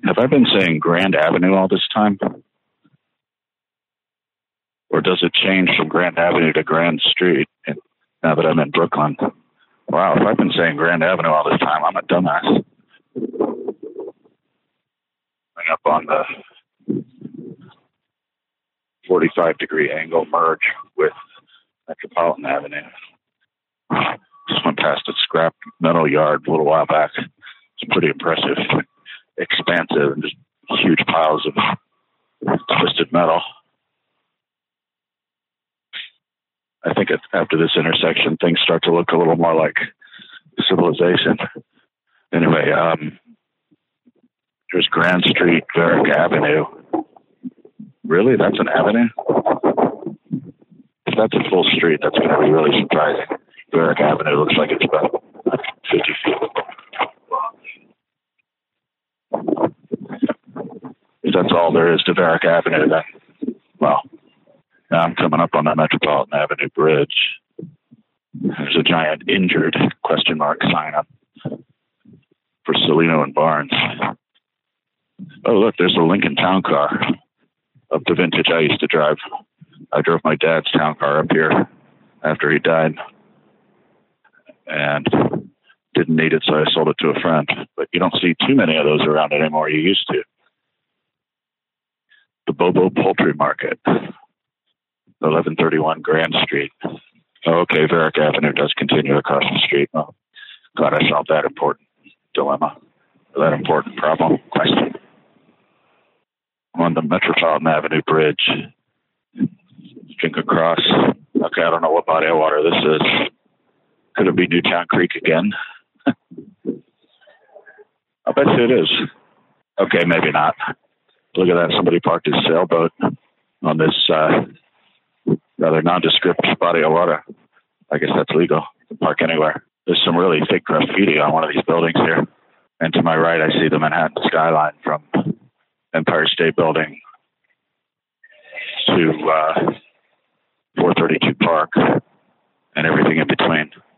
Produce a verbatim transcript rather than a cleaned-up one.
Have I been saying Grand Avenue all this time? Or does it change from Grand Avenue to Grand Street now that I'm in Brooklyn? Wow, if I've been saying Grand Avenue all this time, I'm a dumbass. I'm up on the forty-five degree angle merge with Metropolitan Avenue. Just went past a scrap metal yard a little while back. It's pretty impressive, expansive, and just huge piles of twisted metal. I think after this intersection, things start to look a little more like civilization. Anyway, um, there's Grand Street, Varick Avenue. Really? That's an avenue? If that's a full street, that's going to be really surprising. Varick Avenue looks like it's about fifty feet long. If that's all there is to Varick Avenue, then, well, now I'm coming up on the Metropolitan Avenue Bridge. There's a giant injured question mark sign up for Celino and Barnes. Oh, look, there's a Lincoln Town Car of the vintage I used to drive. I drove my dad's town car up here after he died and didn't need it, so I sold it to a friend. But you don't see too many of those around anymore. You used to. The Bobo Poultry Market, eleven thirty-one Grand Street. Oh, okay, Varick Avenue does continue across the street. Oh, glad I solved that important dilemma, that important problem, question. I'm on the Metropolitan Avenue Bridge. Drink across. Okay, I don't know what body of water this is. Could it be Newtown Creek again? I bet you it is. Okay, maybe not. Look at that. Somebody parked his sailboat on this uh, rather nondescript body of water. I guess that's legal. You can park anywhere. There's some really thick graffiti on one of these buildings here. And to my right, I see the Manhattan skyline from Empire State Building to uh, four thirty-two Park and everything in between.